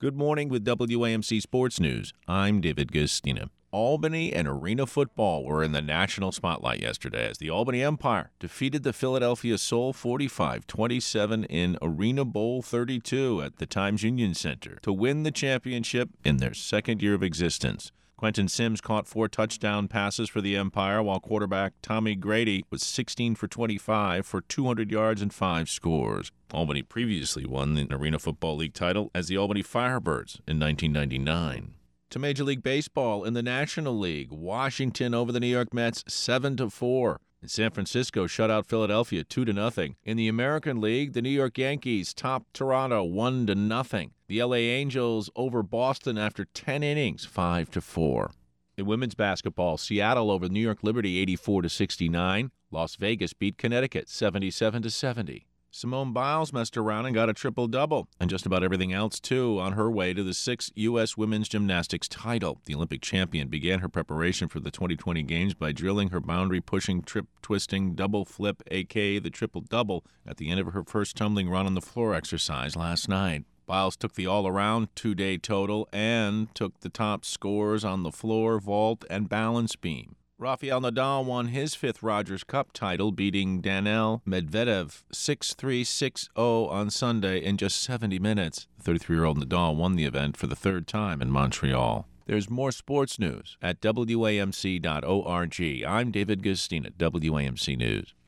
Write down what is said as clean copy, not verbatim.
Good morning with WAMC Sports News. I'm David Gustina. Albany and Arena football were in the national spotlight yesterday as the Albany Empire defeated the Philadelphia Soul 45-27 in Arena Bowl 32 at the Times Union Center to win the championship in their second year of existence. Quentin Sims caught 4 touchdown passes for the Empire, while quarterback Tommy Grady was 16 for 25 for 200 yards and 5 scores. Albany previously won the Arena Football League title as the Albany Firebirds in 1999. To Major League Baseball in the National League, Washington over the New York Mets 7-4. And San Francisco shut out Philadelphia 2-0. In the American League, the New York Yankees topped Toronto 1-0. The LA Angels over Boston after 10 innings 5-4. In women's basketball, Seattle over New York Liberty 84-69. Las Vegas beat Connecticut 77-70. Simone Biles messed around and got a triple-double, and just about everything else, too, on her way to the 6th U.S. women's gymnastics title. The Olympic champion began her preparation for the 2020 Games by drilling her boundary-pushing, trip-twisting, double-flip, a.k.a. the triple-double, at the end of her first tumbling run on the floor exercise last night. Biles took the all-around 2-day total and took the top scores on the floor, vault, and balance beam. Rafael Nadal won his 5th Rogers Cup title, beating Daniil Medvedev 6-3, 6-0 on Sunday in just 70 minutes. The 33-year-old Nadal won the event for the 3rd time in Montreal. There's more sports news at WAMC.org. I'm David Gustina, WAMC News.